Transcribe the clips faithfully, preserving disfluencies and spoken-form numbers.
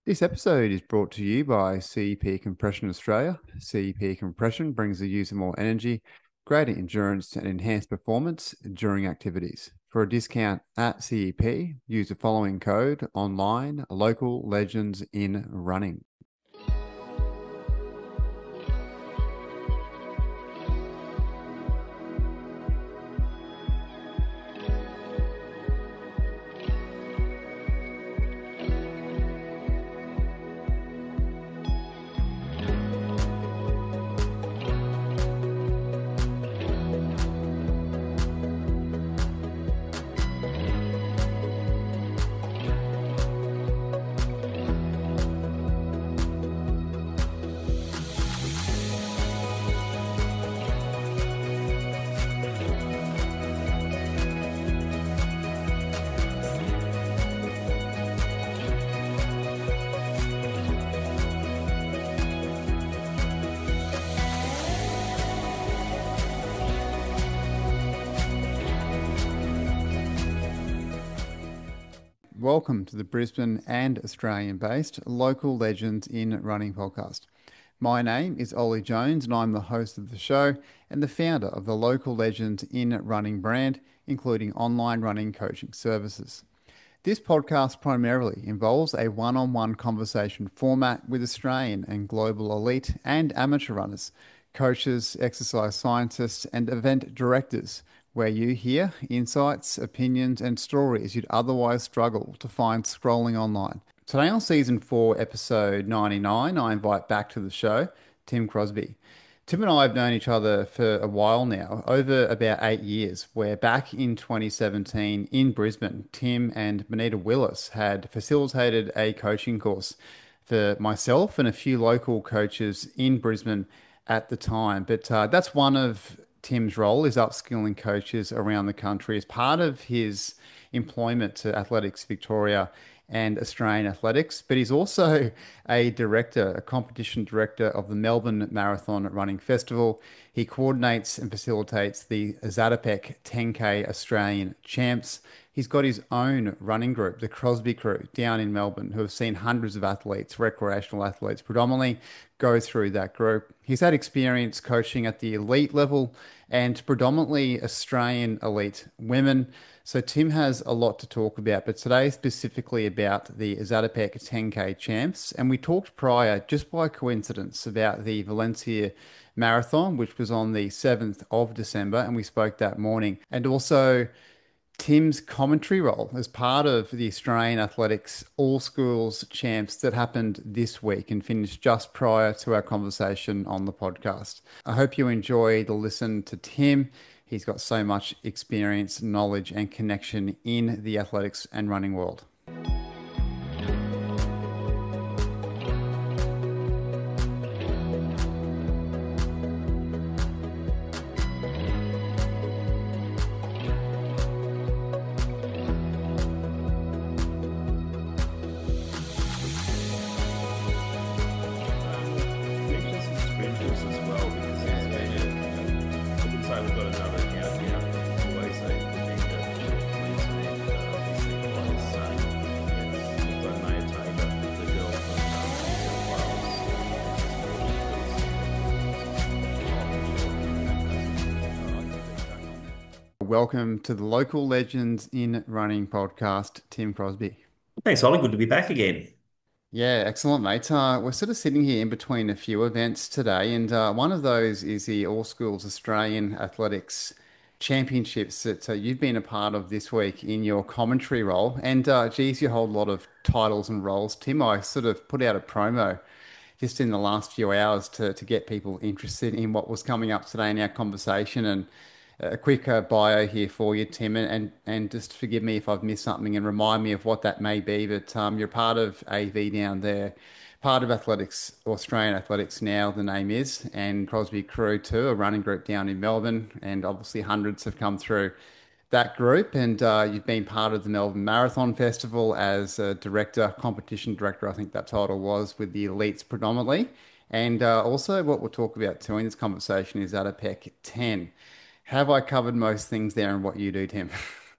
This episode is brought to you by C E P Compression Australia. C E P Compression brings the user more energy, greater endurance, and enhanced performance during activities. For a discount at C E P, use the following code online: Local Legends in Running. Welcome to the Brisbane and Australian based Local Legends in Running podcast. My name is Ollie Jones and I'm the host of the show and the founder of the Local Legends in Running brand, including online running coaching services. This podcast primarily involves a one on one conversation format with Australian and global elite and amateur runners, coaches, exercise scientists, and event directors, where you hear insights, opinions, and stories you'd otherwise struggle to find scrolling online. Today, on season four, episode ninety-nine, I invite back to the show Tim Crosby. Tim and I have known each other for a while now, over about eight years, where back in twenty seventeen in Brisbane, Tim and Bonita Willis had facilitated a coaching course for myself and a few local coaches in Brisbane at the time. But uh, that's one of Tim's role is upskilling coaches around the country as part of his employment to Athletics Victoria and Australian Athletics, but he's also a director, a competition director of the Melbourne Marathon Running Festival. He coordinates and facilitates the Zatopek ten K Australian Champs. He's got his own running group, the Crosby Crew, down in Melbourne, who have seen hundreds of athletes, recreational athletes predominantly, go through that group. He's had experience coaching at the elite level and predominantly Australian elite women. So Tim has a lot to talk about, but today specifically about the Zatopek ten K champs. And we talked prior, just by coincidence, about the Valencia Marathon, which was on the seventh of December, and we spoke that morning. And also Tim's commentary role as part of the Australian Athletics All Schools Champs that happened this week and finished just prior to our conversation on the podcast. I hope you enjoy the listen to Tim. He's got so much experience, knowledge, and connection in the athletics and running world. Mention some sprinters as well because there's been a, I wouldn't say we've got another account now. Always say we think that please me, but obviously was so it's we've got Maya Taylor, the girl from um, New South Wales. Welcome to the Local Legends in Running podcast, Tim Crosby. Thanks, Ollie. Good to be back again. Yeah, excellent, mate. Uh, we're sort of sitting here in between a few events today, and uh, one of those is the All Schools Australian Athletics Championships that uh, you've been a part of this week in your commentary role. And uh, geez, you hold a lot of titles and roles. Tim, I sort of put out a promo just in the last few hours to, to get people interested in what was coming up today in our conversation. And a quick uh, bio here for you, Tim, and, and and just forgive me if I've missed something and remind me of what that may be. But um, you're part of A V down there, part of Athletics, Australian Athletics now, the name is, and Crosby Crew too, a running group down in Melbourne, and obviously hundreds have come through that group. And uh, you've been part of the Melbourne Marathon Festival as a director, competition director, I think that title was, with the elites predominantly. And uh, also, what we'll talk about too in this conversation is Zatopek ten. Have I covered most things there and what you do, Tim?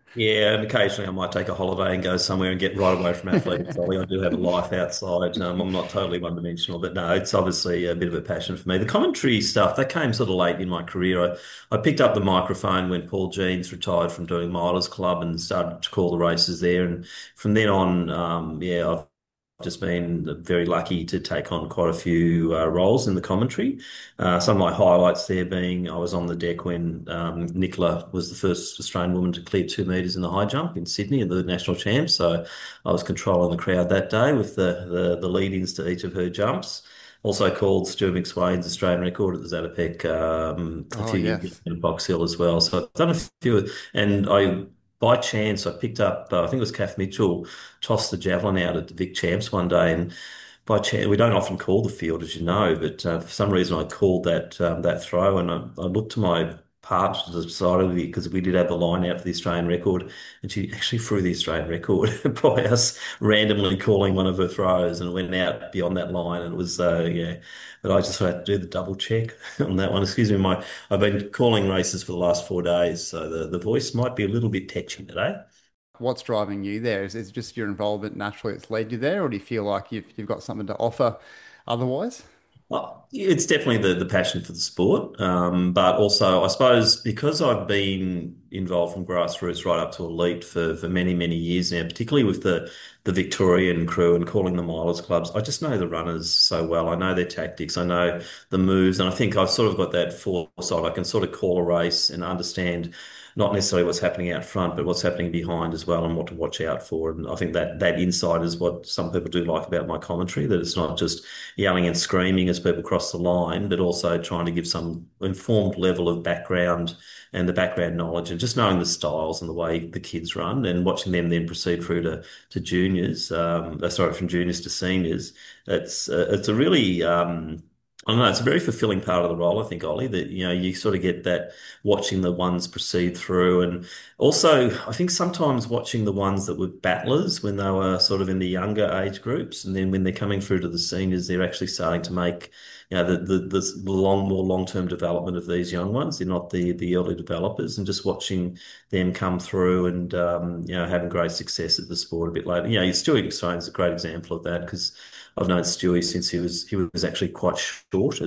Yeah, and occasionally I might take a holiday and go somewhere and get right away from athletics. Ollie, I do have a life outside. Um, I'm not totally one-dimensional, but no, it's obviously a bit of a passion for me. The commentary stuff, that came sort of late in my career. I, I picked up the microphone when Paul Jeans retired from doing Milers Club and started to call the races there. And from then on, um, yeah, I've just been very lucky to take on quite a few uh, roles in the commentary. Uh, some of my highlights there being I was on the deck when um, Nicola was the first Australian woman to clear two metres in the high jump in Sydney at the national champs. So I was controlling the crowd that day with the the, the lead-ins to each of her jumps. Also called Stuart McSwain's Australian record at the Zatopek um, a Oh, few years ago yes. in Box Hill as well. So I've done a few, and I by chance I picked up uh, I think it was Kath Mitchell tossed the javelin out at the Vic Champs one day, and by chance, we don't often call the field, as you know, but uh, for some reason I called that um, that throw, and I, I looked to my partner to the side of me because we did have the line out for the Australian record, and she actually threw the Australian record by us randomly calling one of her throws, and went out beyond that line, and it was uh, yeah. But I just had to do the double check on that one. Excuse me, my I've been calling races for the last four days, so the the voice might be a little bit tetchy today. What's driving you there? Is it just your involvement naturally that's led you there, or do you feel like you've you've got something to offer otherwise? Well, it's definitely the, the passion for the sport, um, but also I suppose because I've been involved from grassroots right up to elite for, for many, many years now, particularly with the, the Victorian crew and calling the milers clubs, I just know the runners so well. I know their tactics, I know the moves, and I think I've sort of got that foresight. I can sort of call a race and understand not necessarily what's happening out front, but what's happening behind as well and what to watch out for. And I think that that insight is what some people do like about my commentary, that it's not just yelling and screaming as people cross the line, but also trying to give some informed level of background and the background knowledge and just knowing the styles and the way the kids run and watching them then proceed through to to juniors, um, uh, sorry, from juniors to seniors. It's uh, it's a really um, I don't know. It's a very fulfilling part of the role, I think, Ollie, that, you know, you sort of get that watching the ones proceed through. And also, I think sometimes watching the ones that were battlers when they were sort of in the younger age groups, and then when they're coming through to the seniors, they're actually starting to make, you know, the the, the long, more long-term development of these young ones. They're not the the early developers, and just watching them come through and um, you know, having great success at the sport a bit later. You know, Stuart McSwain's a great example of that because I've known Stewie since he was he was actually quite short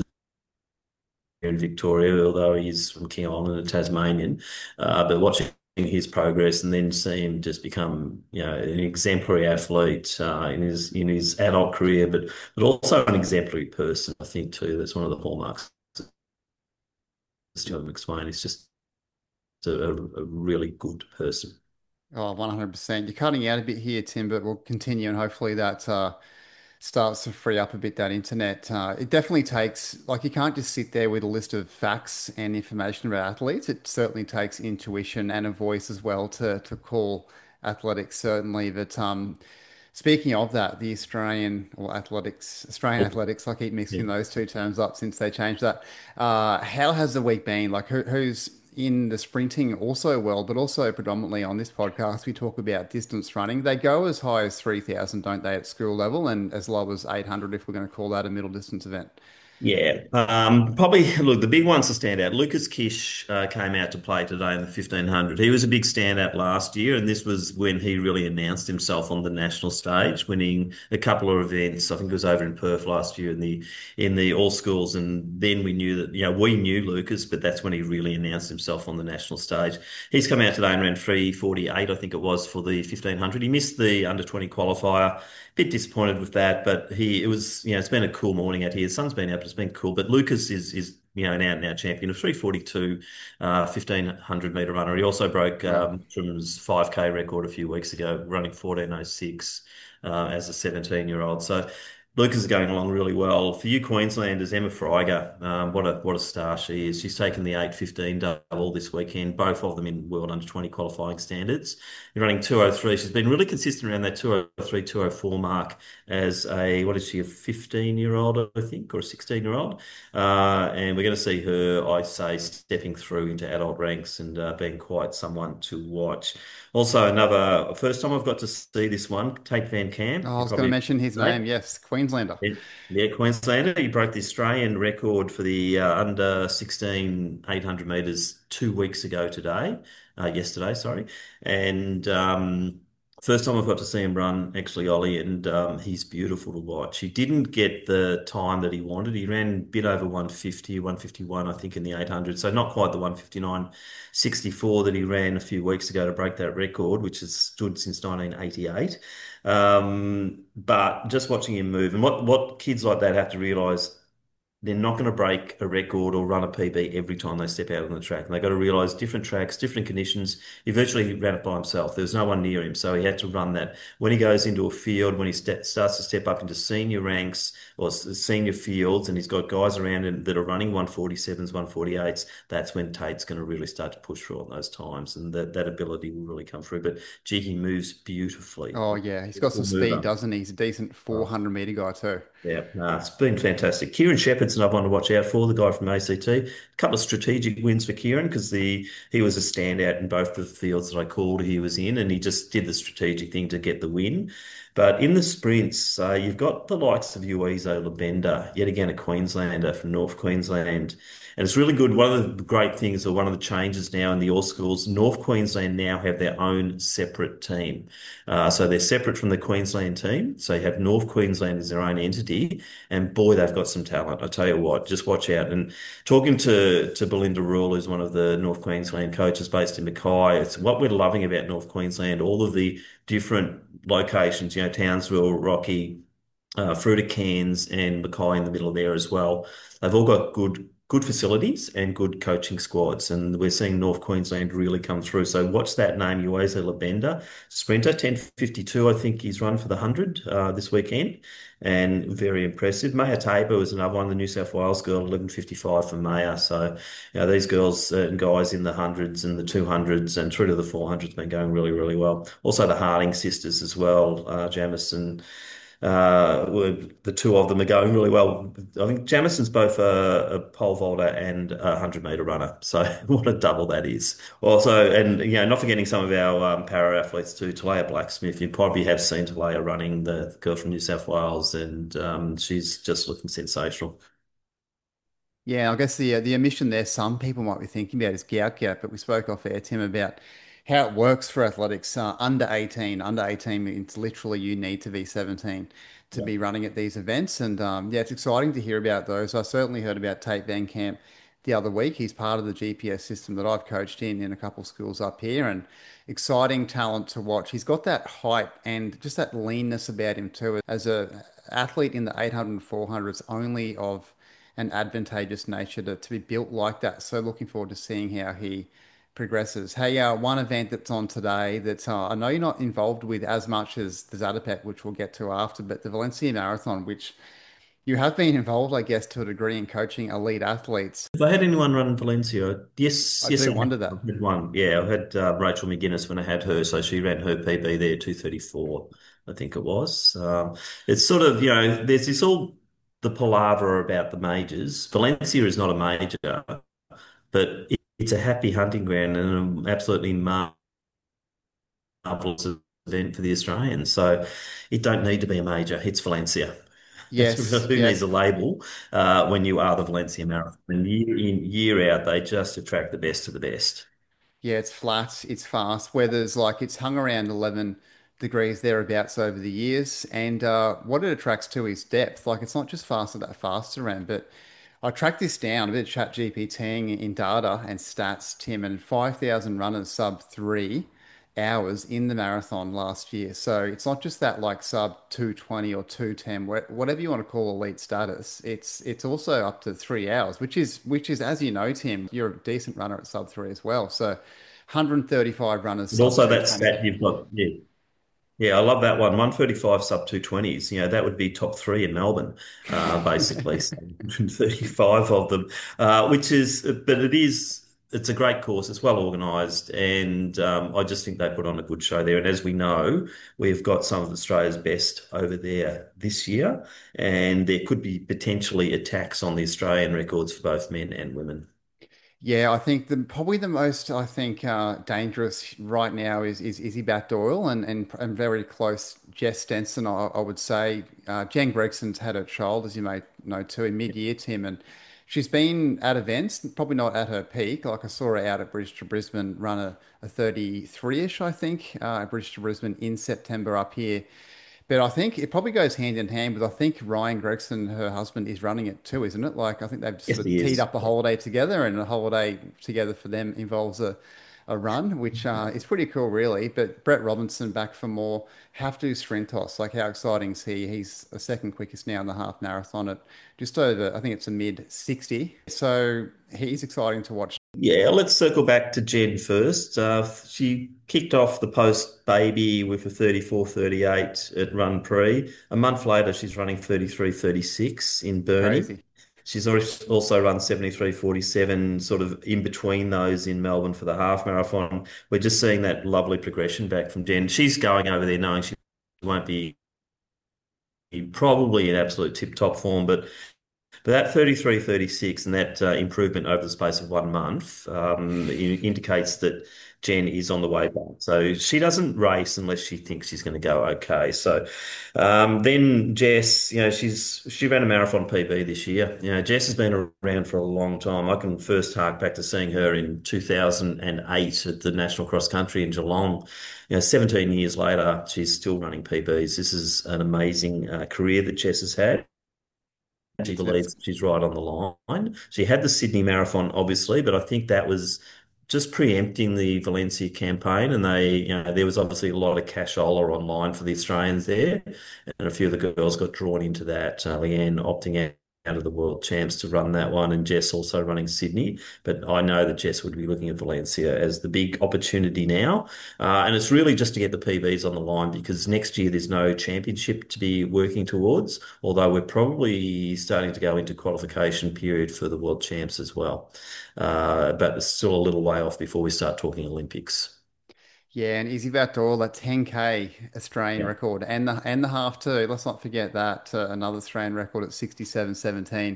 in Victoria, although he's from King Island and Tasmanian. Uh, but watching his progress and then see him just become, you know, an exemplary athlete uh, in his in his adult career, but but also an exemplary person, I think too. That's one of the hallmarks of Stuart McSwain. He's just a, a really good person. Oh, one hundred percent. You're cutting out a bit here, Tim, but we'll continue and hopefully that uh, starts to free up a bit that internet. Uh, it definitely takes, like, you can't just sit there with a list of facts and information about athletes. It certainly takes intuition and a voice as well to to call athletics, certainly. But um, speaking of that, the Australian or athletics, Australian athletics, I keep Yeah. mixing those two terms up since they changed that. Uh, how has the week been? Like, who, who's in the sprinting also well, but also predominantly on this podcast, we talk about distance running. They go as high as three thousand, don't they, at school level, and as low as eight hundred if we're going to call that a middle distance event. Yeah, um, probably. Look, the big ones to stand out. Lucas Kish uh, came out to play today in the fifteen hundred. He was a big standout last year, and this was when he really announced himself on the national stage, winning a couple of events. I think it was over in Perth last year in the in the all schools, and then we knew that, you know, we knew Lucas, but that's when he really announced himself on the national stage. He's come out today and ran three forty-eight, I think it was, for the fifteen hundred. He missed the under twenty qualifier. Bit disappointed with that, but he it was, you know, it's been a cool morning out here. The sun's been up, it's been cool. But Lucas is is you know, an out and out champion of three forty-two, uh, fifteen hundred meter runner. He also broke Wow. um, Trim's five K record a few weeks ago, running fourteen oh six uh, as a seventeen year old. So Lucas is going along really well. For you Queenslanders, Emma Freiger, um, what a what a star she is. She's taken the eight fifteen double this weekend, both of them in World Under twenty qualifying standards. You're running two oh three. She's been really consistent around that two oh three, two oh four mark as a, what is she, a fifteen year old, I think, or a sixteen year old. Uh, and we're going to see her, I say, stepping through into adult ranks and uh, being quite someone to watch. Also, another first time I've got to see this one, Tate Van Camp. Oh, I You was going to probably mention his know. name. Yes, Queenslander. Yeah, yeah, Queenslander. He broke the Australian record for the uh, under sixteen eight hundred metres two weeks ago today. uh, yesterday, sorry. And um, first time I've got to see him run, actually, Ollie, and um, he's beautiful to watch. He didn't get the time that he wanted. He ran a bit over one fifty, one fifty-one, I think, in the eight hundred. So not quite the one fifty-nine sixty-four that he ran a few weeks ago to break that record, which has stood since nineteen eighty-eight. Um, but just watching him move, and what, what kids like that have to realise they're not going to break a record or run a P B every time they step out on the track. And they've got to realise different tracks, different conditions. He virtually ran it by himself. There was no one near him, so he had to run that. When he goes into a field, when he st starts to step up into senior ranks or s- senior fields, and he's got guys around him that are running one forty-sevens, one forty-eights, that's when Tate's going to really start to push through on those times, and that, that ability will really come through. But gee, he moves beautifully. Oh yeah, he's got some Beautiful speed, mover. doesn't he? He's a decent four hundred meter guy too. Yeah, nah, it's been fantastic. Kieran Shepherd's another one to watch out for, the guy from A C T. A couple of strategic wins for Kieran because the he was a standout in both the fields that I called he was in, and he just did the strategic thing to get the win. But in the sprints, uh, you've got the likes of Uiso Labenda, yet again a Queenslander from North Queensland. And it's really good. One of the great things, or one of the changes now in the All Schools, North Queensland now have their own separate team. Uh, so they're separate from the Queensland team. So you have North Queensland as their own entity, and boy, they've got some talent. I tell you what, just watch out. And talking to to Belinda Rule, who's one of the North Queensland coaches based in Mackay, it's what we're loving about North Queensland. All of the different locations, you know, Townsville, Rocky, uh, Fruita Cairns, and Mackay in the middle of there as well. They've all got good good facilities and good coaching squads, and we're seeing North Queensland really come through. So watch that name, Ueze Labenda, sprinter, ten fifty-two, I think he's run for the one hundred uh, this weekend, and very impressive. Maya Tabor was another one, the New South Wales girl, eleven fifty-five for Maya. So, you know, these girls and guys in the hundreds and the two hundreds and through to the four hundreds been going really, really well. Also the Harding sisters as well, uh, Jamison uh, were- the two of them are going really well. I think Jamison's both a, a pole vaulter and a one hundred meter runner. So what a double that is. Also, and you know, not forgetting some of our um, para athletes too. Talaya Blacksmith, you probably have seen Talaya running, the girl from New South Wales, and um, she's just looking sensational. Yeah, I guess the uh, the omission there some people might be thinking about is gout gap, but we spoke off air, Tim, about how it works for athletics uh, under eighteen. Under eighteen, it's literally you need to be seventeen to Yeah. be running at these events. And um, yeah, it's exciting to hear about those. I certainly heard about Tate Van Camp the other week. He's part of the G P S system that I've coached in in a couple of schools up here, and exciting talent to watch. He's got that height and just that leanness about him too. As a athlete in the eight hundred and four hundred, it's only of an advantageous nature to, to be built like that. So looking forward to seeing how he progresses. Hey, uh, one event that's on today that uh, I know you're not involved with as much as the Zatopek, which we'll get to after, but the Valencia Marathon, which you have been involved, I guess, to a degree in coaching elite athletes. If I had anyone run Valencia, yes, I yes, do I have. wonder I've that. had one. Yeah, I had uh, Rachel McGuinness when I had her, so she ran her P B there, two thirty-four, I think it was. Um, it's sort of, you know, there's this all the palaver about the majors. Valencia is not a major, but it, it's a happy hunting ground and an absolutely marvelous event for the Australians. So it don't need to be a major. It's Valencia. Yes, Who needs yes. a label uh, when you are the Valencia Marathon? And year in, year out, they just attract the best of the best. Yeah, it's flat, it's fast. Weather's like it's hung around eleven degrees thereabouts over the years. And uh, what it attracts to is depth. Like it's not just fast at that faster end, but I tracked this down, a bit of chat GPTing in data and stats, Tim, and five thousand runners sub three hours in the marathon last year. So it's not just that like sub two twenty or two ten, wha- whatever you want to call elite status. It's it's also up to three hours, which is which is as you know, Tim, you're a decent runner at sub three as well. So one hundred thirty-five runners And sub also that two twenty. stat you've got, yeah, yeah, I love that one. one thirty-five sub two twenties. You know, that would be top three in Melbourne, uh, basically. So one hundred thirty-five of them, uh, which is, but it is, it's a great course. It's well organised. And um, I just think they put on a good show there. And as we know, we've got some of Australia's best over there this year. And there could be potentially attacks on the Australian records for both men and women. Yeah, I think the probably the most I think uh, dangerous right now is is Izzy Bat-Doyle and, and and very close Jess Stenson. I, I would say uh, Jen Gregson's had a child, as you may know too, in mid-year, Tim, and she's been at events, probably not at her peak. Like I saw her out at British to Brisbane run a, a thirty-three-ish, I think, uh, at British to Brisbane in September up here. But I think it probably goes hand in hand with I think Ryan Gregson, her husband, is running it too, isn't it? Like I think they've Yes, sort of he teed is. up a holiday together, and a holiday together for them involves a, a run, which uh, is pretty cool, really. But Brett Robinson back for more. Have to sprint toss. Like how exciting is he? He's a second quickest now in the half marathon at just over, I think it's a mid sixty. So he's exciting to watch. Yeah, let's circle back to Jen first. Uh, she kicked off the post baby with a thirty-four thirty-eight at Run Pre. A month later, she's running thirty-three thirty-six in Burnie. Crazy. She's al- also run seventy-three forty-seven sort of in between those in Melbourne for the half marathon. We're just seeing that lovely progression back from Jen. She's going over there knowing she won't be probably in absolute tip-top form, but but that thirty-three thirty-six and that uh, improvement over the space of one month um, i- indicates that Jen is on the way back. So she doesn't race unless she thinks she's going to go okay. So um, then Jess, you know, she's she ran a marathon P B this year. You know, Jess has been around for a long time. I can first hark back to seeing her in two thousand eight at the National Cross Country in Geelong. You know, seventeen years later, she's still running P Bs. This is an amazing uh, career that Jess has had. She It's, it's believes she's right on the line. She had the Sydney Marathon, obviously, but I think that was just preempting the Valencia campaign, and they, you know, there was obviously a lot of cashola online for the Australians there, and a few of the girls got drawn into that. Uh, Leanne opting out. Out of the world champs to run that one, and Jess also running Sydney. But I know that Jess would be looking at Valencia as the big opportunity now. Uh, and it's really just to get the P Bs on the line because next year there's no championship to be working towards, although we're probably starting to go into qualification period for the world champs as well. Uh, but it's still a little way off before we start talking Olympics. Yeah, and Izzy Valtor, that ten K Australian Yeah. record and the and the half too. Let's not forget that uh, another Australian record at sixty-seven seventeen.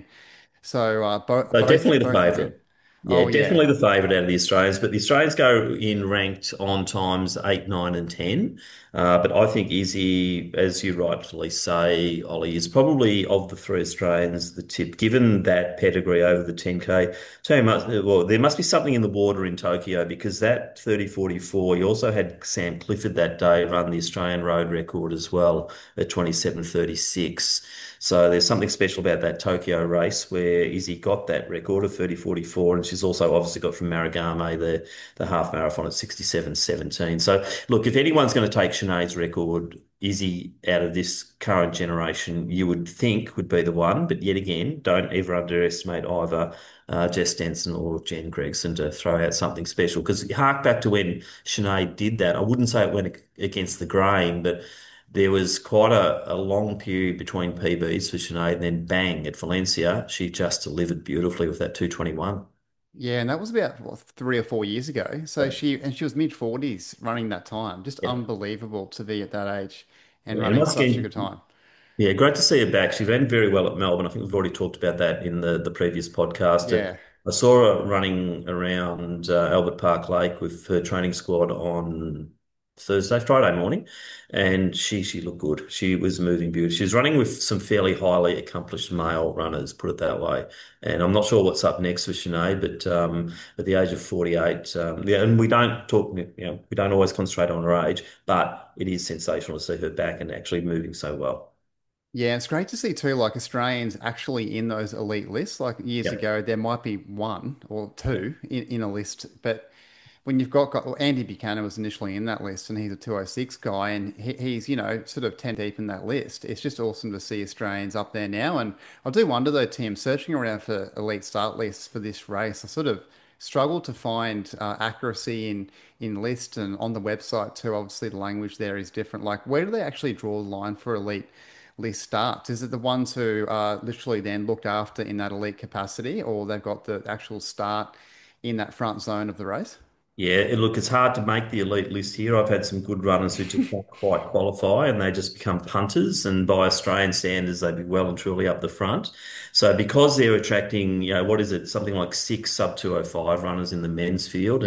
So uh, both So definitely both the both of them. favourite. Yeah, Oh yeah. definitely the favourite out of the Australians. But the Australians go in ranked on times eight, nine, and ten. Uh, but I think Izzy, as you rightfully say, Ollie, is probably of the three Australians the tip, given that pedigree over the ten K. So much, well, there must be something in the water in Tokyo because that thirty forty-four, you also had Sam Clifford that day run the Australian road record as well at twenty-seven thirty-six. So there's something special about that Tokyo race where Izzy got that record of thirty forty-four, and she's also obviously got from Marugame the, the half marathon at sixty-seven seventeen. So look, if anyone's going to take Sinead's record, Izzy out of this current generation, you would think would be the one. But yet again, don't ever underestimate either uh, Jess Stenson or Jen Gregson to throw out something special. Because hark back to when Sinead did that, I wouldn't say it went against the grain, but there was quite a, a long period between P Bs for Sinead, and then bang at Valencia, she just delivered beautifully with that two twenty-one. Yeah, and that was about what, three or four years ago. So Yeah. she and she was mid forties running that time. Just Yeah. unbelievable to be at that age and And running once such a good again, time. yeah, great to see her back. She ran very well at Melbourne. I think we've already talked about that in the, the previous podcast. And Yeah. I saw her running around uh, Albert Park Lake with her training squad on Thursday, Friday morning, and she she looked good. She was moving beautifully. She was running with some fairly highly accomplished male runners, put it that way. And I'm not sure what's up next for Sinead, but um, at the age of forty-eight, um, yeah, and we don't talk, you know, we don't always concentrate on her age, but it is sensational to see her back and actually moving so well. Yeah, it's great to see too, like Australians actually in those elite lists. Like years Yeah. ago, there might be one or two in, in a list, but when you've got, got well, Andy Buchanan was initially in that list, and he's a two oh six guy, and he, he's you know sort of ten deep in that list. It's just awesome to see Australians up there now, and I do wonder though, Tim, searching around for elite start lists for this race, I sort of struggle to find uh, accuracy in in list and on the website too. Obviously, the language there is different. Like, where do they actually draw the line for elite list starts? Is it the ones who are literally then looked after in that elite capacity, or they've got the actual start in that front zone of the race? Yeah, it- look, it's hard to make the elite list here. I've had some good runners who just don't quite qualify and they just become punters. And by Australian standards, they'd be well and truly up the front. So because they're attracting, you know, what is it, something like six sub two oh five runners in the men's field Yeah. and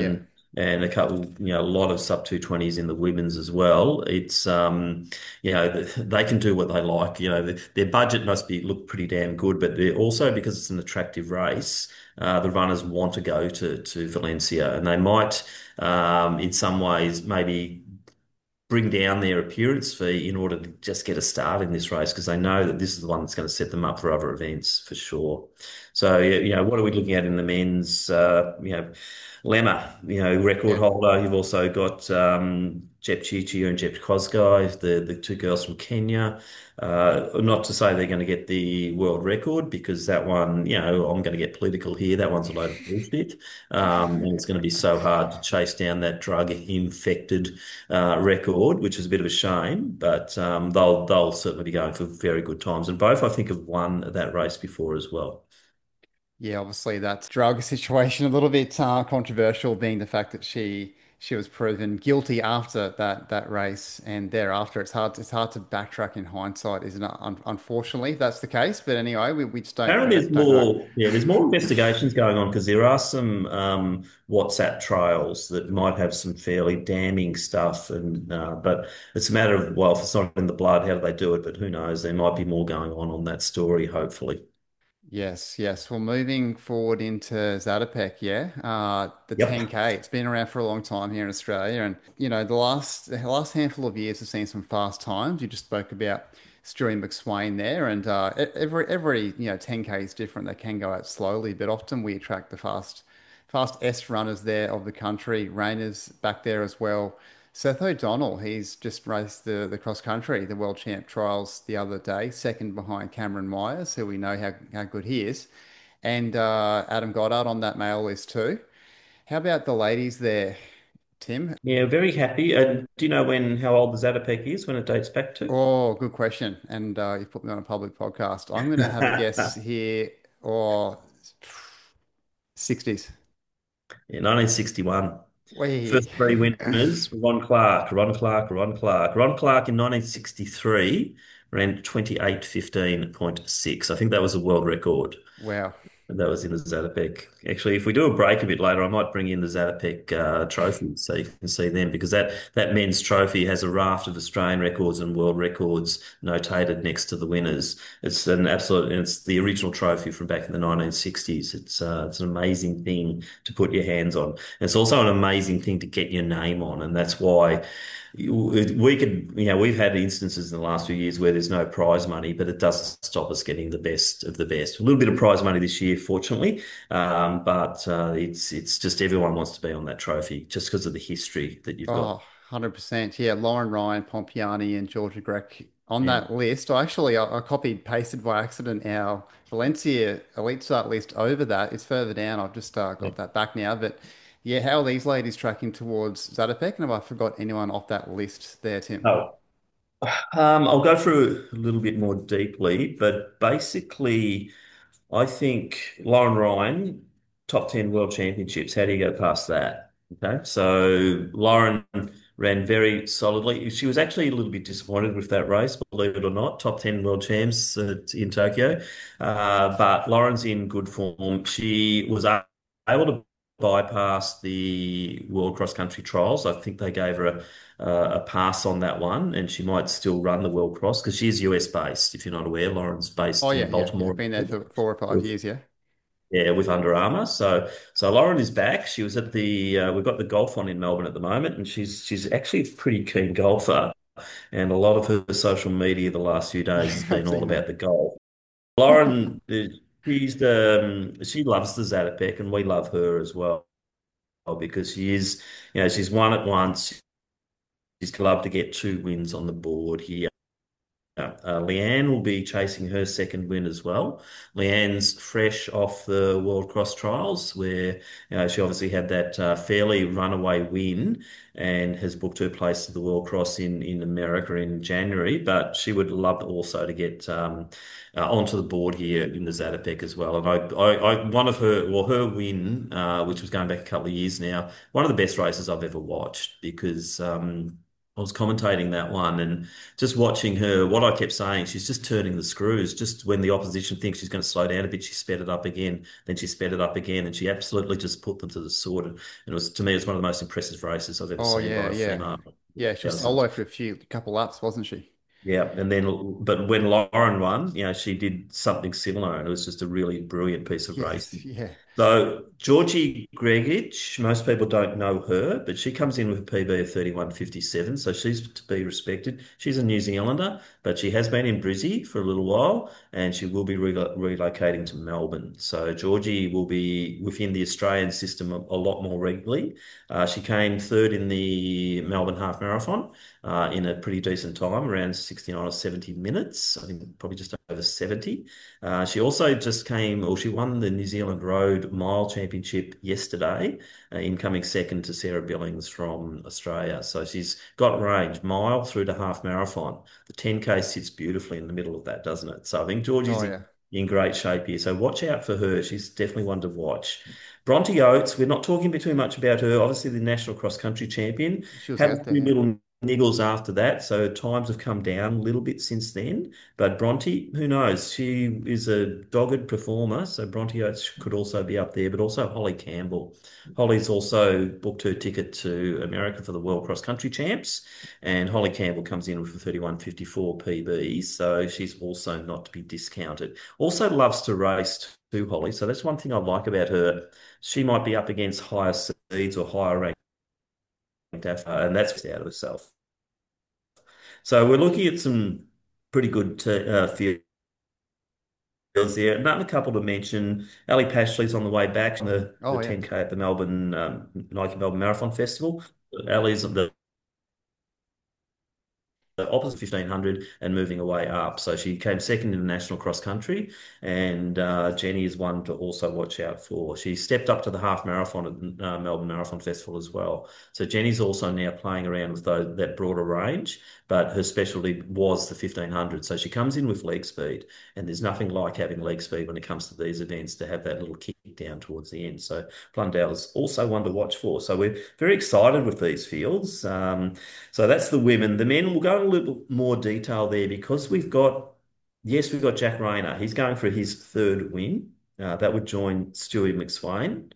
and a couple, you know, a lot of sub two twenties in the women's as well. It's, um, you know, th- they can do what they like. You know, the, their budget must be look pretty damn good, but they're also because it's an attractive race, uh, the runners want to go to to Valencia, and they might, um, in some ways, maybe bring down their appearance fee in order to just get a start in this race because they know that this is the one that's going to set them up for other events for sure. So, yeah, you know, what are we looking at in the men's? Uh, you know, Lemma, you know, record Yeah. holder. You've also got um, Jep Chichio and Jep Kosgei, the the two girls from Kenya. Uh, not to say they're going to get the world record because that one, you know, I'm going to get political here. That one's a load of bullshit, um, and it's going to be so hard to chase down that drug-infected uh, record, which is a bit of a shame. But um, they'll they'll certainly be going for very good times, and both I think have won that race before as well. Yeah, obviously that drug situation a little bit uh, controversial, being the fact that she she was proven guilty after that that race, and thereafter it's hard it's hard to backtrack in hindsight, isn't it? Un unfortunately, if that's the case. But anyway, we, we just don't Apparently, there's don't don't know. more. Yeah, there's more investigations going on because there are some um, WhatsApp trails that might have some fairly damning stuff, and uh, but it's a matter of well, if it's not in the blood, how do they do it? But who knows? There might be more going on on that story. Hopefully. Yes, yes. Well, moving forward into Zatopek, yeah, uh, the Yep. ten K. It's been around for a long time here in Australia, and you know the last the last handful of years have seen some fast times. You just spoke about Stewie McSwain there, and uh, e- every every you know ten K is different. They can go out slowly, but often we attract the fast fast S runners there of the country. Rainer's back there as well. Seth O'Donnell, he's just raced the, the cross country, the world champ trials the other day, second behind Cameron Myers, who we know how, how good he is, and uh, Adam Goddard on that male list too. How about the ladies there, Tim? Yeah, very happy. And do you know when how old the Zatopek is? When it dates back to? Oh, good question. And uh, you've put me on a public podcast. I'm going to have a guess here, or sixties. Yeah, nineteen sixty-one. Wee. First three winners, Ron Clark, Ron Clark, Ron Clark. Ron Clark in nineteen sixty-three ran twenty-eight fifteen point six. I think that was a world record. Wow. And that was in the Zatopek. Actually, if we do a break a bit later, I might bring in the Zatopek uh, trophies so you can see them because that, that men's trophy has a raft of Australian records and world records notated next to the winners. It's an absolute, and it's the original trophy from back in the nineteen sixties. It's uh, it's an amazing thing to put your hands on. And it's also an amazing thing to get your name on, and that's why we could, you know, we've had instances in the last few years where there's no prize money, but it doesn't stop us getting the best of the best. A little bit of prize money this year, fortunately, um, but uh, it's it's just everyone wants to be on that trophy just because of the history that you've Oh, got. one hundred percent. Yeah, Lauren Ryan, Pompiani, and Georgia Grech on Yeah. that list. I actually I, I copied pasted by accident our Valencia Elite Start list over that. It's further down. I've just uh, Yeah. got that back now. But yeah, how are these ladies tracking towards Zatopek? And have I forgot anyone off that list there, Tim? Oh, um, I'll go through a little bit more deeply, but basically. I think Lauren Ryan, top ten world championships. How do you go past that? Okay. So Lauren ran very solidly. She was actually a little bit disappointed with that race, believe it or not. Top ten world champs at, in Tokyo. Uh, but Lauren's in good form. She was a- able to bypass the World Cross Country Trials. I think they gave her a, uh, a pass on that one, and she might still run the World Cross because she's U S based. If you're not aware, Lauren's Oh based yeah, in yeah, yeah. Baltimore. Been there for four or five years, yeah. Yeah, with Under Armour. So, so Lauren is back. She was at the uh, we've got the golf on in Melbourne at the moment, and she's she's actually a pretty keen golfer. And a lot of her social media the last few days has Yeah, I've been all seen about that. the golf. Lauren, uh, she's um, she loves the Zatopek, and we love her as well because she is, you know, she's won it once. She's loved to get two wins on the board here. Yeah. Uh, Leanne will be chasing her second win as well. Leanne's fresh off the World Cross Trials, where you know, she obviously had that uh, fairly runaway win and has booked her place to the World Cross in, in America in January. But she would love also to get um, uh, onto the board here in the Zatopek as well. And I, I, I, one of her, well, her win, uh, which was going back a couple of years now, one of the best races I've ever watched because. Um, I was commentating that one and just watching her, what I kept saying, she's just turning the screws. Just when the opposition thinks she's going to slow down a bit, she sped it up again, then she sped it up again, and she absolutely just put them to the sword. And it was, to me, it's one of the most impressive races I've ever Oh seen by yeah, a yeah, female. yeah. She That was was, solo for a few couple laps, wasn't she? yeah, and then, but when Lauren won, you know, she did something similar, and it was just a really brilliant piece of Yes, racing. yeah. So Georgie Gregic, most people don't know her, but she comes in with a P B of thirty-one fifty-seven, so she's to be respected. She's a New Zealander, but she has been in Brizzy for a little while, and she will be relo relocating to Melbourne. So Georgie will be within the Australian system a, a lot more regularly. Uh, she came third in the Melbourne Half Marathon uh, in a pretty decent time, around sixty-nine or seventy minutes. I think probably just over seventy. Uh, she also just came, or she won the New Zealand Road Mile Championship yesterday, uh, incoming second to Sarah Billings from Australia. So she's got range, mile through to half marathon. The ten K sits beautifully in the middle of that, doesn't it? So I think Oh Georgie's in, yeah. in great shape here. So watch out for her. She's definitely one to watch. Bronte Oates, we're not talking too much about her. Obviously, the national cross country champion. She was Had a out there, few yeah. little niggles after that, so times have come down a little bit since then. But Bronte, who knows? She is a dogged performer, so Bronte Oates could also be up there, but also Holly Campbell. Holly's also booked her ticket to America for the World Cross Country Champs, and Holly Campbell comes in with a thirty-one fifty-four P B, so she's also not to be discounted. Also loves to race too, Holly, so that's one thing I like about her. She might be up against higher seeds or higher ranked, athletes, and that's out of herself. So we're looking at some pretty good uh, fields there. Another couple to mention. Ali Pashley's on the way back from the, the Oh yeah. ten K at the Melbourne um, Nike Melbourne Marathon Festival. Ali's the the opposite fifteen hundred and moving away up. So she came second in the national cross country, and uh, Jenny is one to also watch out for. She stepped up to the half marathon at the uh, Melbourne Marathon Festival as well. So Jenny's also now playing around with those, that broader range, but her specialty was the fifteen hundred. So she comes in with leg speed, and there's nothing like having leg speed when it comes to these events to have that little kick down towards the end. So Blundell's also one to watch for. So we're very excited with these fields. Um, so that's the women. The men, will go in a little more detail there because we've got, yes, we've got Jack Rayner. He's going for his third win. Uh, that would join Stewie McSwain.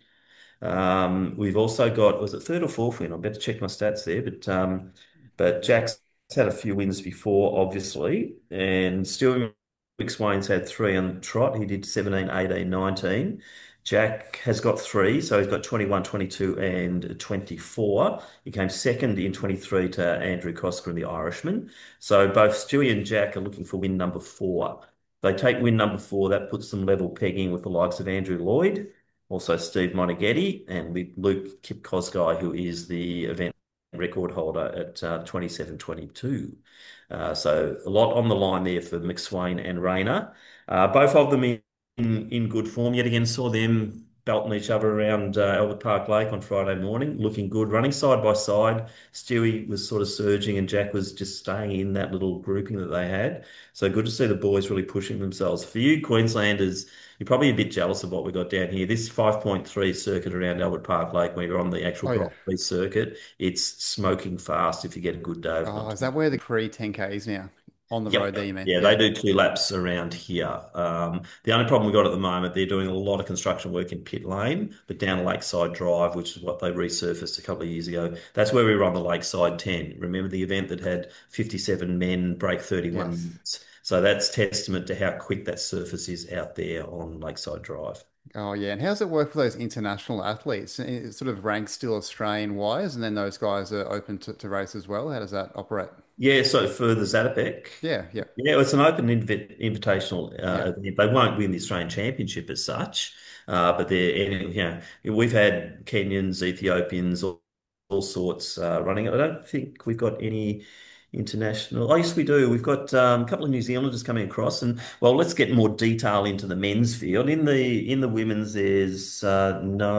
Um, we've also got, was it third or fourth win? I better check my stats there. But um, but Jack's had a few wins before, obviously. And Stewie McSwain's had three on the trot. He did seventeen, eighteen, nineteen. Jack has got three, so he's got twenty-one, twenty-two, and twenty-four. He came second in twenty-three to Andrew Cosgrove, the Irishman. So both Stewie and Jack are looking for win number four. They take win number four, that puts them level pegging with the likes of Andrew Lloyd, also Steve Monaghetti, and with Luke Kip Kosgei, who is the event record holder at uh, twenty-seven twenty-two. Uh, so a lot on the line there for McSwain and Rayner. Uh, both of them in, in, in good form. Yet again, saw them belting each other around uh, Albert Park Lake on Friday morning, looking good, running side by side. Stewie was sort of surging and Jack was just staying in that little grouping that they had. So good to see the boys really pushing themselves. For you Queenslanders, you're probably a bit jealous of what we got down here. This five point three circuit around Albert Park Lake, when you're on the actual Oh yeah. Grand Prix circuit, it's smoking fast if you get a good day of Oh, is contact. that where the pre ten K is now? On the road Yep. there, you mean? Yeah, they Yeah. do two laps around here. Um, the only problem we got at the moment, they're doing a lot of construction work in Pit Lane, but down Lakeside Drive, which is what they resurfaced a couple of years ago. That's where we were on the Lakeside ten. Remember the event that had fifty-seven men break thirty-one Yes. minutes? So that's testament to how quick that surface is out there on Lakeside Drive. Oh yeah. And how's it work for those international athletes? It sort of ranks still Australian wise, and then those guys are open to, to race as well. How does that operate? Yeah, so for the Zatopek, Yeah, yeah, yeah, it's an open inv invitational yeah. uh, event. They won't win the Australian Championship as such, uh, but they're, you know, we've had Kenyans, Ethiopians, all, all sorts uh, running it. I don't think we've got any international. Oh, yes, we do. We've got um, a couple of New Zealanders coming across, and well, let's get more detail into the men's field. In the in the women's, there's uh,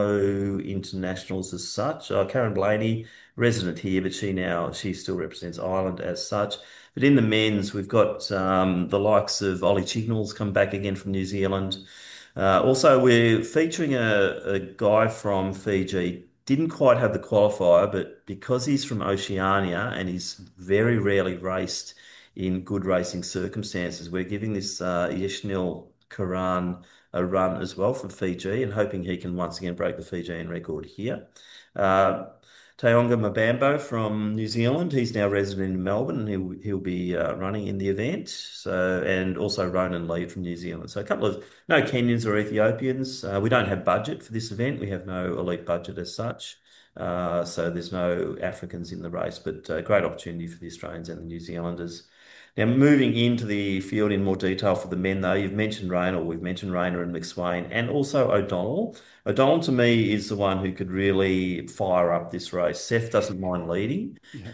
no internationals as such. Uh, Karen Blaney, resident here, but she now she still represents Ireland as such. But in the men's, we've got um, the likes of Ollie Chignall's come back again from New Zealand. Uh, also, we're featuring a, a guy from Fiji. didn't quite have the qualifier, but because he's from Oceania and he's very rarely raced in good racing circumstances, we're giving this uh, Yishnil Karan a run as well from Fiji and hoping he can once again break the Fijian record here. Uh, Taonga Mabambo from New Zealand. He's now resident in Melbourne and he'll he'll be uh, running in the event. So and also Ronan Lee from New Zealand. So a couple of no Kenyans or Ethiopians. Uh, we don't have budget for this event. We have no elite budget as such. Uh, so there's no Africans in the race, but uh, great opportunity for the Australians and the New Zealanders. Now, moving into the field in more detail for the men, though, you've mentioned Rayner, we've mentioned Rayner and McSwain, and also O'Donnell. O'Donnell, to me, is the one who could really fire up this race. Seth doesn't mind leading, Yeah.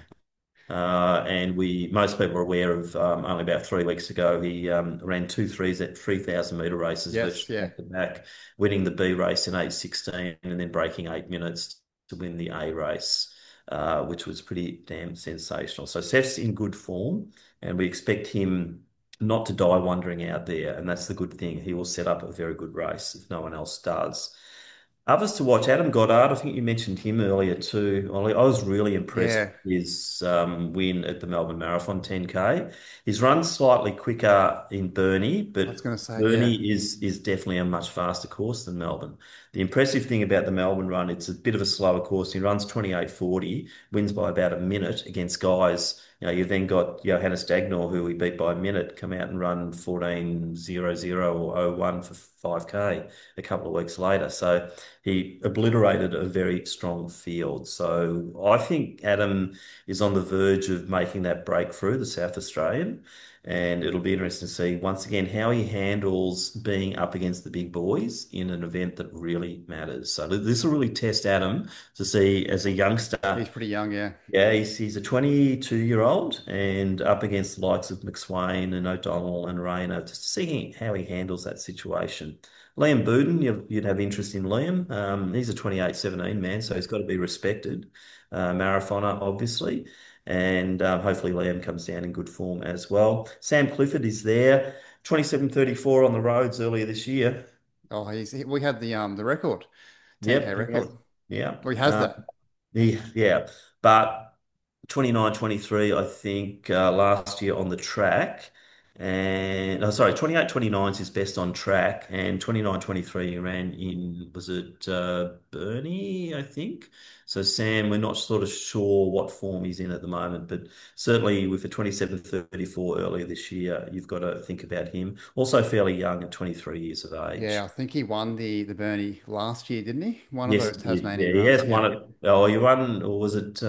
uh, and we most people are aware of um, only about three weeks ago he um, ran two threes at three thousand metre races, Yes. virtually Yeah. back to back, winning the B race in eight sixteen and then breaking eight minutes to win the A race, uh, which was pretty damn sensational. So Seth's in good form, and we expect him not to die wandering out there, and that's the good thing. He will set up a very good race if no one else does. Others to watch, Adam Goddard. I think you mentioned him earlier too, Ollie. I was really impressed Yeah. with his um, win at the Melbourne Marathon ten K. He's run slightly quicker in Burnie, I was but going to say, yeah. Burnie is is definitely a much faster course than Melbourne. The impressive thing about the Melbourne run, it's a bit of a slower course. He runs twenty-eight forty, wins by about a minute against guys. You know, you've then got Johannes Dagnall, who we beat by a minute, come out and run fourteen zero zero or oh one for five K a couple of weeks later. So he obliterated a very strong field. So I think Adam is on the verge of making that breakthrough, the South Australian. And it'll be interesting to see once again how he handles being up against the big boys in an event that really matters. So this will really test Adam to see as a youngster. He's pretty young, yeah. Yeah, he's, he's a twenty-two year old and up against the likes of McSwain and O'Donnell and Rayner, just seeing how he handles that situation. Liam Buden, you'd, you'd have interest in Liam. Um, he's a twenty-eight seventeen man, so he's got to be respected. Uh, marathoner, obviously. And um, hopefully Liam comes down in good form as well. Sam Clifford is there, twenty-seven thirty-four on the roads earlier this year. Oh, he's he, we had the um the record, ten K Yep, he record. has. Yeah. Well, he has Uh, that. he, yeah. But twenty-nine twenty-three, I think, uh, last year on the track. And, oh, sorry, twenty-eight twenty-nine is his best on track. And twenty-nine twenty-three he ran in, was it uh, Burnie, I think? So, Sam, we're not sort of sure what form he's in at the moment, but certainly with the twenty-seven thirty-four earlier this year, you've got to think about him. Also fairly young at twenty-three years of Yeah, age. I think he won the the Bernie last year, didn't he? One of Yes, those he, yeah, Tasmanian he runs. has Yeah. won it. Oh, he won, or was it,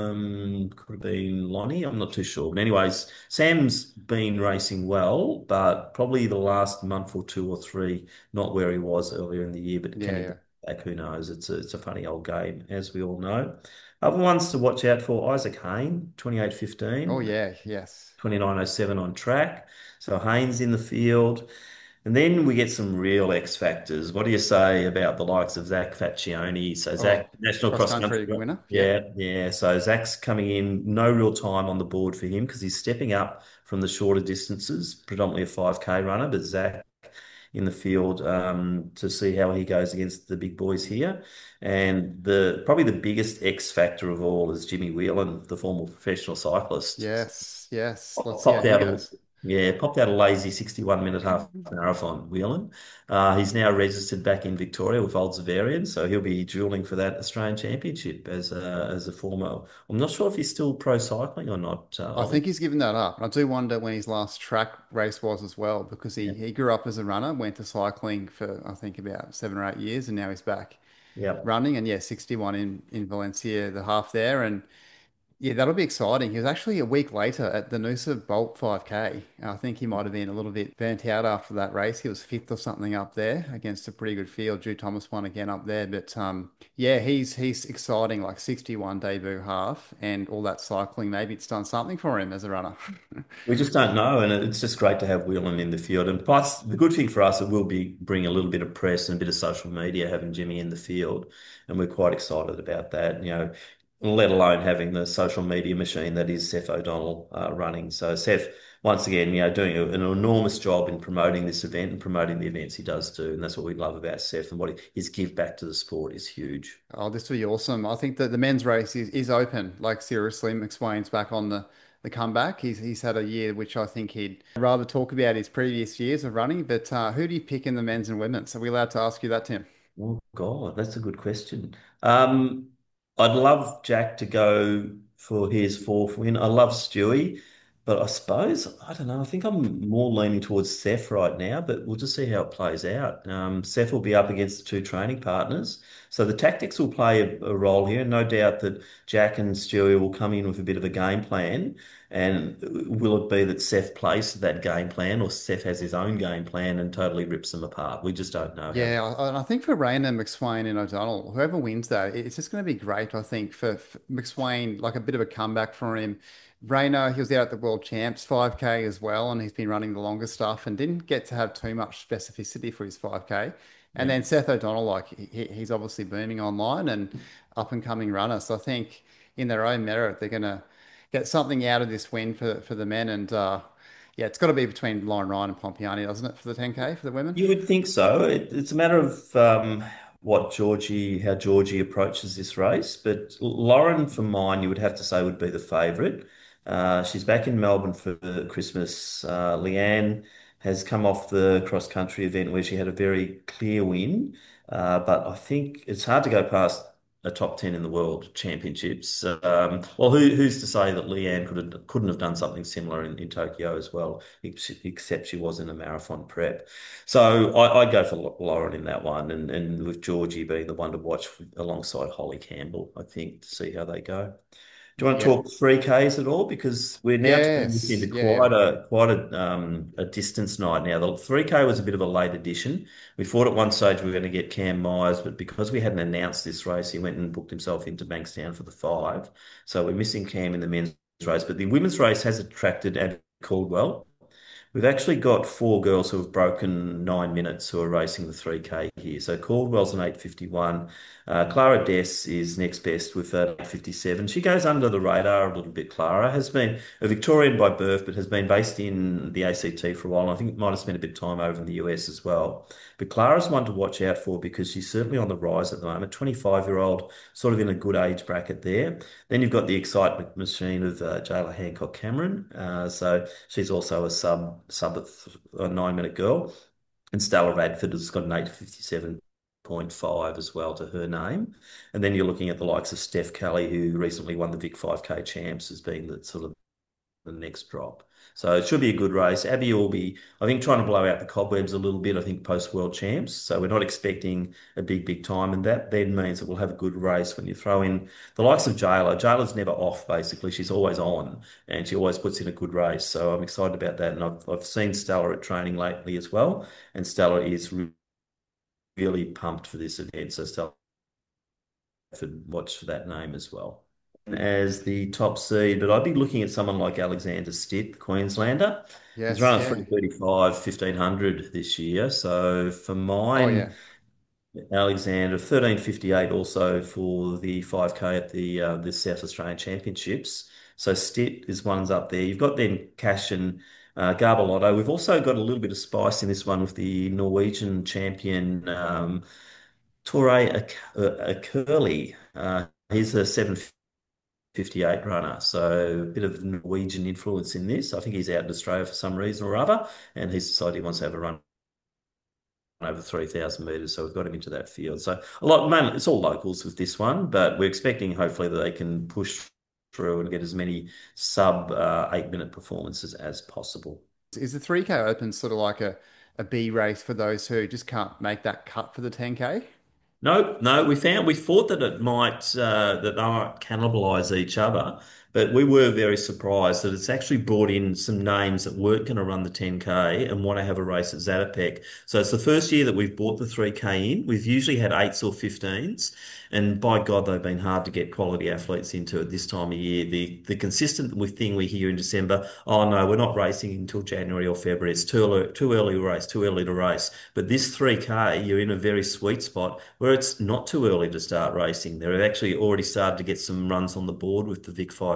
um, could have been Lonnie? I'm not too sure. But anyways, Sam's been racing well, but probably the last month or two or three, not where he was earlier in the year, but can Yeah, he yeah. get back? Who knows? It's a, it's a funny old game, as we all know. Other ones to watch out for, Isaac Hayne, twenty-eight Oh fifteen, yeah, yes. twenty-nine oh seven on track. So Haynes in the field. And then we get some real X factors. What do you say about the likes of Zach Faccioni? So Oh, Zach, national cross cross country. country winner. Yeah. Yeah, yeah. So Zach's coming in, no real time on the board for him because he's stepping up from the shorter distances, predominantly a five K runner, but Zach in the field um, to see how he goes against the big boys here. And the probably the biggest X factor of all is Jimmy Whelan, the former professional cyclist. Yes, yes. Let's see how Popped he out a goes. yeah, popped out a lazy sixty-one minute half marathon, Whelan. Uh, he's now registered back in Victoria with Old Zavarian, so he'll be dueling for that Australian Championship as a as a former. I'm not sure if he's still pro cycling or not, uh, I Ollie. think he's given that up. I do wonder when his last track race was as well, because he, Yeah, he grew up as a runner, went to cycling for I think about seven or eight years, and now he's back yeah. running. And yeah, sixty-one in in Valencia, the half there, and yeah, that'll be exciting. He was actually a week later at the Noosa Bolt five K. I think he might have been a little bit burnt out after that race. He was fifth or something up there against a pretty good field. Drew Thomas won again up there, but um, yeah, he's he's exciting. Like sixty-one debut half and all that cycling. Maybe it's done something for him as a runner. We just don't know, and it's just great to have Whelan in the field. And plus, the good thing for us, it will be bring a little bit of press and a bit of social media having Jimmy in the field, and we're quite excited about that. You know, let alone having the social media machine that is Seth O'Donnell uh, running. So Seth once again, you know, doing a- an enormous job in promoting this event and promoting the events he does do. And that's what we love about Seth, and what he, his give back to the sport is huge. Oh, this will be awesome. I think that the men's race is, is open. Like seriously, McSwain's back on the, the comeback. He's he's had a year which I think he'd rather talk about his previous years of running. But uh, who do you pick in the men's and women's? Are we allowed to ask you that, Tim? Oh God, that's a good question. Um, I'd love Jack to go for his fourth win. I love Stewie, but I suppose I don't know. I think I'm more leaning towards Seth right now, but we'll just see how it plays out. Um, Seth will be up against the two training partners, so the tactics will play a, a role here. No doubt that Jack and Stewie will come in with a bit of a game plan. And will it be that Seth plays to that game plan, or Seth has his own game plan and totally rips them apart? We just don't know how. Yeah, I, and I think for Rayner, McSwain, and O'Donnell, whoever wins that, it's just going to be great. I think for, for McSwain, like a bit of a comeback for him. Rayner, he was out at the World Champs five K as well, and he's been running the longer stuff and didn't get to have too much specificity for his five K. And Yeah. then Seth O'Donnell, like he, he's obviously booming online and up and coming runner. So I think in their own merit, they're going to get something out of this win for for the men. And uh, yeah, it's got to be between Lauren Ryan and Pompiani, doesn't it, for the ten K for the women? You would think so. It, it's a matter of um, what Georgie, how Georgie approaches this race. But Lauren, for mine, you would have to say would be the favourite. Uh, she's back in Melbourne for Christmas. Uh, Leanne has come off the cross country event where she had a very clear win. Uh, but I think it's hard to go past a top ten in the world championships. Um, well, who, who's to say that Leanne could have, couldn't have done something similar in, in Tokyo as well, ex- except she was in a marathon prep. So I, I'd go for Lauren in that one, and, and with Georgie being the one to watch alongside Holly Campbell, I think, to see how they go. Do you want to Yeah. talk three Ks at all? Because we're now turning this Yes. into Yeah. quite a quite a um a distance night now. The three K was a bit of a late addition. We thought at one stage we were going to get Cam Myers, but because we hadn't announced this race, he went and booked himself into Bankstown for the five. So we're missing Cam in the men's race. But the women's race has attracted Abby Caldwell. We've actually got four girls who have broken nine minutes who are racing the three K here. So Caldwell's an eight fifty-one. Uh, Clara Dess is next best with an eight fifty-seven. She goes under the radar a little bit, Clara. Has been a Victorian by birth, but has been based in the A C T for a while. And I think might have spent a bit of time over in the U S as well. But Clara's one to watch out for because she's certainly on the rise at the moment. twenty-five-year-old, sort of in a good age bracket there. Then you've got the excitement machine of uh, Jayla Hancock Cameron. Uh, so she's also a sub sub at th- a nine minute girl. And Stella Radford has got an eight fifty-seven point five as well to her name. And then you're looking at the likes of Steph Kelly, who recently won the Vic five K champs, as being the sort of the next drop. So it should be a good race. Abby will be, I think, trying to blow out the cobwebs a little bit, I think, post World Champs. So we're not expecting a big, big time. And that then means that we'll have a good race when you throw in the likes of Jayla. Jayla's never off, basically. She's always on and she always puts in a good race. So I'm excited about that. And I've, I've seen Stella at training lately as well. And Stella is re- really pumped for this event. So Stella, watch for that name as well as the top seed, but I'd be looking at someone like Alexander Stitt, the Queenslander. He's Yes. run a Yeah. three thirty-five, fifteen hundred this year. So for Oh, mine, yeah. Alexander, thirteen fifty-eight also for the five K at the uh, the South Australian Championships. So Stitt is one's up there. You've got then Cash and uh, Garbelotto. We've also got a little bit of spice in this one with the Norwegian champion, um, Tore Curly. Uh, he's a seven fifty-eight runner. So a bit of Norwegian influence in this. I think he's out in Australia for some reason or other, and he's decided he wants to have a run over three thousand metres. So we've got him into that field. So a lot, man, it's all locals with this one, but we're expecting hopefully that they can push through and get as many sub uh, eight minute performances as possible. Is the three K Open sort of like a, a B race for those who just can't make that cut for the ten K? No, no, we found we thought that it might uh, that they might cannibalise each other, but we were very surprised that it's actually brought in some names that weren't going to run the ten K and want to have a race at Zatopek. So it's the first year that we've brought the three K in. We've usually had eights or fifteens, and by God, they've been hard to get quality athletes into at this time of year. The the consistent thing we hear in December, oh no, we're not racing until January or February. It's too early, too early to race, too early to race. But this three K, you're in a very sweet spot where it's not too early to start racing. They've actually already started to get some runs on the board with the Vic five K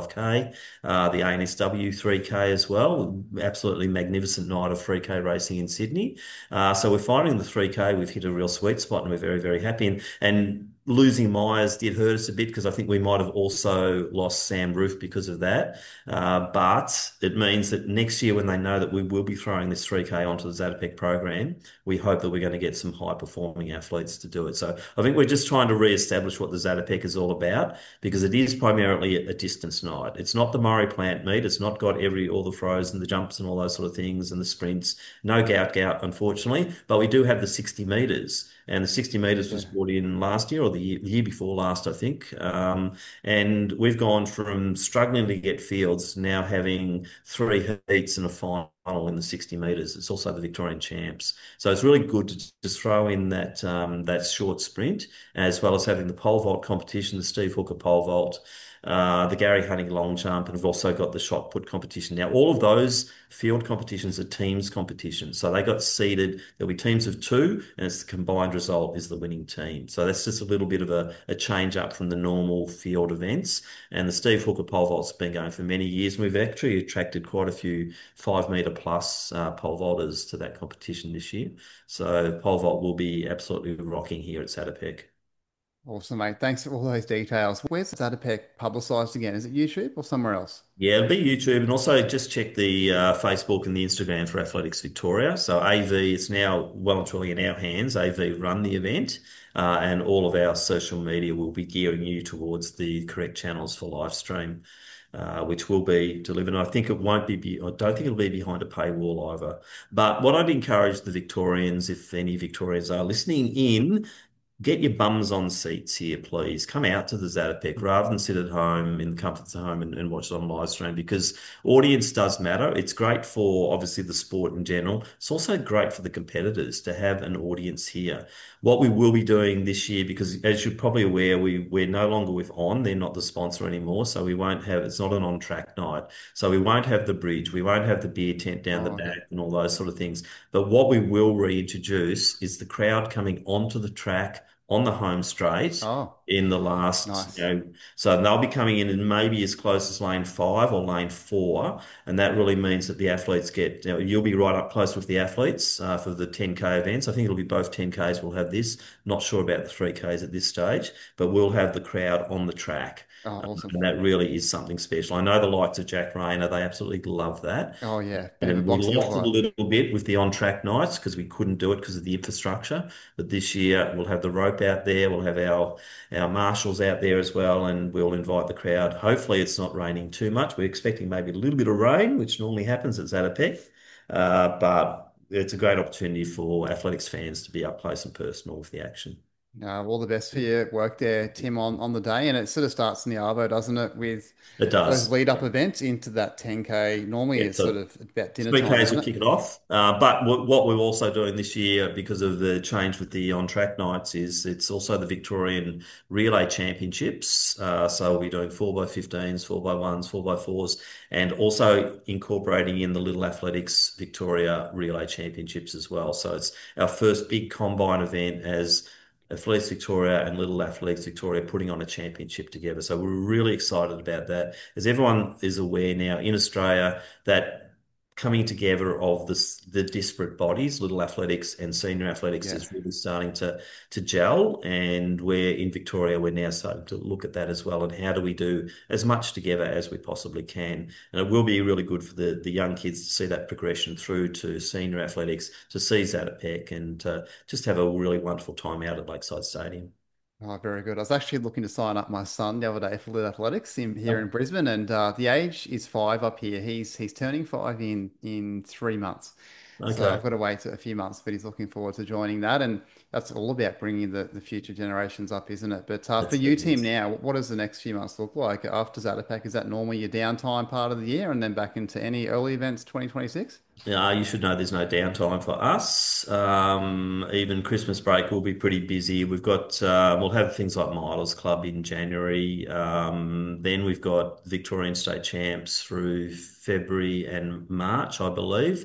K, uh, the A N S W three K as well. Absolutely magnificent night of three K racing in Sydney. Uh, so we're finding the three K, we've hit a real sweet spot and we're very, very happy. And, and losing Myers did hurt us a bit because I think we might have also lost Sam Roof because of that. Uh, but it means that next year, when they know that we will be throwing this three K onto the Zatopek program, we hope that we're going to get some high performing athletes to do it. So I think we're just trying to re-establish what the Zatopek is all about because it is primarily a distance night. It's not the Murray Plant meet. It's not got every all the throws and the jumps and all those sort of things and the sprints. No gout gout, unfortunately, but we do have the sixty metres. And the sixty metres was Yeah. brought in last year or the year, the year before last, I think. Um, and we've gone from struggling to get fields to now having three heats and a final in the sixty metres. It's also the Victorian champs. So it's really good to just throw in that um, that short sprint, as well as having the pole vault competition, the Steve Hooker pole vault, uh, the Gary Hunting long jump, and we've also got the shot put competition. Now, all of those field competitions are teams competitions. So they got seeded. There'll be teams of two, and it's the combined result is the winning team. So that's just a little bit of a, a change up from the normal field events. And the Steve Hooker pole vault's been going for many years, and we've actually attracted quite a few five metre plus uh, pole vaulters to that competition this year. So pole vault will be absolutely rocking here at Zatopek. Awesome, mate. Thanks for all those details. Where's Zatopek publicised again? Is it YouTube or somewhere else? Yeah, it'll be YouTube, and also just check the uh, Facebook and the Instagram for Athletics Victoria. So A V is now well and truly in our hands. A V run the event, uh, and all of our social media will be gearing you towards the correct channels for live stream, uh, which will be delivered. And I think it won't be, be, I don't think it'll be behind a paywall either. But what I'd encourage the Victorians, if any Victorians are listening in, get your bums on seats here, please. Come out to the Zatopek rather than sit at home in the comforts of home and, and watch it on live stream because audience does matter. It's great for obviously the sport in general. It's also great for the competitors to have an audience here. What we will be doing this year, because as you're probably aware, we, we're no longer with On. They're not the sponsor anymore. So we won't have, it's not an on-track night. So we won't have the bridge. We won't have the beer tent down the Oh, okay. back and all those sort of things. But what we will reintroduce is the crowd coming onto the track on the home straight Oh, in the last, you nice. know, so they'll be coming in and maybe as close as lane five or lane four. And that really means that the athletes get, you know, you'll be right up close with the athletes uh, for the ten K events. I think it'll be both ten Ks will have this. Not sure about the three Ks at this stage, but we'll have the crowd on the track. Oh, Um, awesome. and that really is something special. I know the likes of Jack Rayner, they absolutely love that. Oh, yeah. Bit of a And we boxing lost it a fight. little bit with the on-track nights because we couldn't do it because of the infrastructure. But this year we'll have the rope out there, we'll have our our marshals out there as well, and we'll invite the crowd. Hopefully it's not raining too much. We're expecting maybe a little bit of rain, which normally happens at Zatopek. Uh, but it's a great opportunity for athletics fans to be up close and personal with the action. Uh, all the best for your work there, Tim, on, on the day. And it sort of starts in the Arvo, doesn't it, with It those does. lead up events into that ten K. Normally Yeah, it's sort so of about dinner three time, Ks isn't will it? kick it off. Uh, but w what we're also doing this year, because of the change with the on-track nights, is it's also the Victorian Relay Championships. Uh, so we'll be doing four by fifteens, four by ones, four by fours, and also incorporating in the Little Athletics Victoria Relay Championships as well. So it's our first big combine event as Athletics Victoria and Little Athletics Victoria putting on a championship together. So we're really excited about that. As everyone is aware now in Australia, that coming together of this, the disparate bodies, Little Athletics and Senior Athletics, Yeah. is really starting to to gel. And we're in Victoria, we're now starting to look at that as well. And how do we do as much together as we possibly can? And it will be really good for the, the young kids to see that progression through to Senior Athletics, to see Zatopek and uh, just have a really wonderful time out at Lakeside Stadium. Oh, very good. I was actually looking to sign up my son the other day for Lit Athletics in, here in Brisbane, and uh, the age is five up here. He's he's turning five in in three months, so Okay. I've got to wait a few months, but he's looking forward to joining that, and that's all about bringing the, the future generations up, isn't it? But uh, for That's you, it. team, now, what does the next few months look like after Zatopek? Is that normally your downtime part of the year, and then back into any early events twenty twenty-six? Yeah, you should know there's no downtime for us. Um, even Christmas break will be pretty busy. We've got uh, we'll have things like Milers Club in January. Um, then we've got Victorian State Champs through February and March, I believe.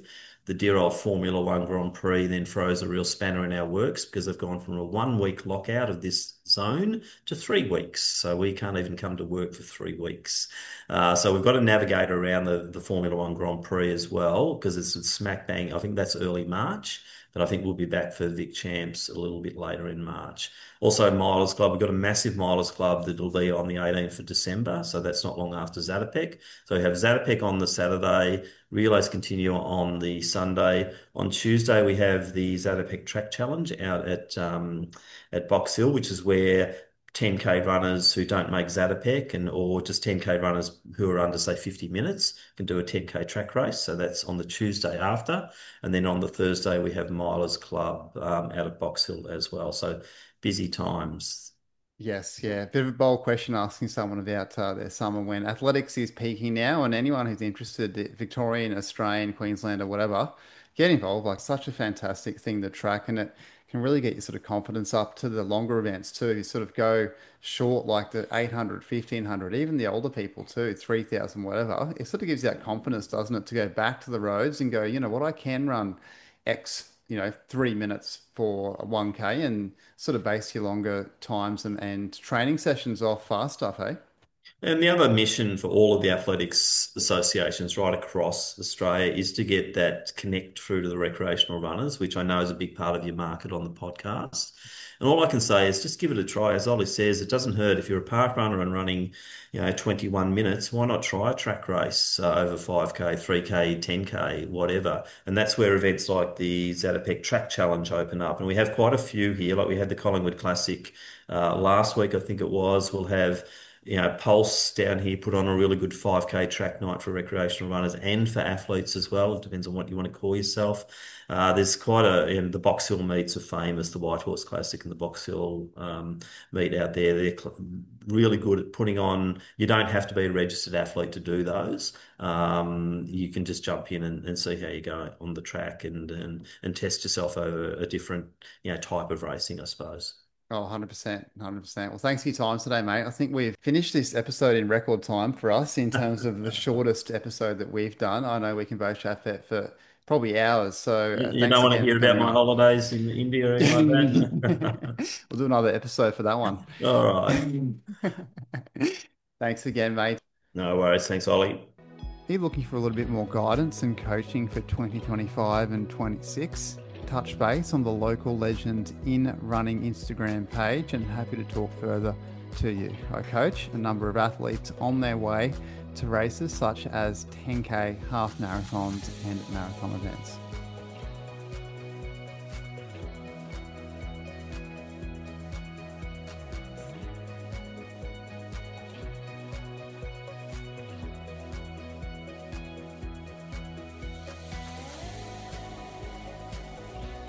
the dear old Formula One Grand Prix then throws a real spanner in our works because they've gone from a one week lockout of this zone to three weeks. So we can't even come to work for three weeks. Uh, so we've got to navigate around the, the Formula One Grand Prix as well because it's smack bang. I think that's early March. But I think we'll be back for Vic Champs a little bit later in March. Also, Milers Club, we've got a massive Milers Club that'll be on the eighteenth of December, so that's not long after Zatopek. So we have Zatopek on the Saturday, relays continue on the Sunday. On Tuesday, we have the Zatopek Track Challenge out at um, at Box Hill, which is where ten K runners who don't make Zatopek and or just ten K runners who are under, say, fifty minutes can do a ten K track race. So that's on the Tuesday after. And then on the Thursday, we have Milers Club um, out at Box Hill as well. So busy times. Yes, yeah. Bit of a bold question asking someone about uh, their summer when athletics is peaking now, and anyone who's interested, Victorian, Australian, Queensland, or whatever, get involved. Like such a fantastic thing to track, and it can really get your sort of confidence up to the longer events too. You sort of go short like the eight hundred, fifteen hundred, even the older people too, three thousand, whatever. It sort of gives you that confidence, doesn't it, to go back to the roads and go, you know what, I can run X, you know, three minutes for a one K and sort of base your longer times and, and training sessions off fast stuff, hey? And the other mission for all of the athletics associations right across Australia is to get that connect through to the recreational runners, which I know is a big part of your market on the podcast. And all I can say is just give it a try. As Ollie says, it doesn't hurt if you're a park runner and running, you know, twenty-one minutes. Why not try a track race uh, over five K, three K, ten K, whatever? And that's where events like the Zatopek Track Challenge open up. And we have quite a few here. Like we had the Collingwood Classic uh, last week, I think it was. We'll have you know, Pulse down here put on a really good five K track night for recreational runners and for athletes as well. It depends on what you want to call yourself. Uh, there's quite a, you know, the Box Hill meets are famous, the White Horse Classic and the Box Hill um, meet out there. They're cl- really good at putting on, you don't have to be a registered athlete to do those. Um, you can just jump in and, and see how you go on the track and, and, and test yourself over a different, you know, type of racing, I suppose. Oh, one hundred percent, one hundred percent. Well, thanks for your time today, mate. I think we've finished this episode in record time for us in terms of the shortest episode that we've done. I know we can both chat for, for probably hours. So You, uh, you thanks don't want to again for hear about coming my on. holidays in India or anything like that? We'll do another episode for that one. All right. Thanks again, mate. No worries. Thanks, Ollie. Are you looking for a little bit more guidance and coaching for twenty twenty-five and twenty-six? Touch base on the Local Legends in Running Instagram page and happy to talk further to you. I coach a number of athletes on their way to races such as ten K, half marathons and marathon events.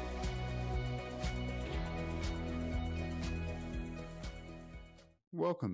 Welcome